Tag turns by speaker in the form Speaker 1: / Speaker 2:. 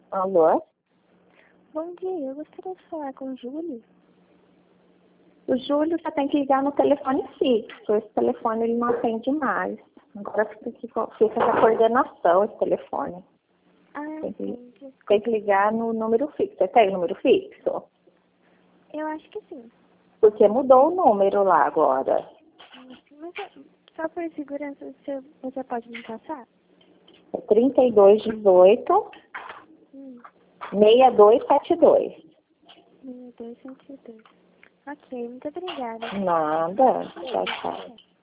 Speaker 1: Alô?
Speaker 2: Bom dia, eu gostaria de falar com o Júlio.
Speaker 1: O Júlio já tem que ligar no telefone fixo. Esse telefone ele não atende mais. Agora fica da coordenação esse telefone.
Speaker 2: Ah,
Speaker 1: Tem que,
Speaker 2: sim, desculpa.
Speaker 1: tem que ligar no número fixo. Você tem o número fixo?
Speaker 2: Eu acho que sim.
Speaker 1: Porque mudou o número lá agora.
Speaker 2: Mas só por segurança, você pode me passar?
Speaker 1: É 3218
Speaker 2: Hum,
Speaker 1: 6272.
Speaker 2: 6272. Ok, muito obrigada.
Speaker 1: Nada. Tchau, tchau.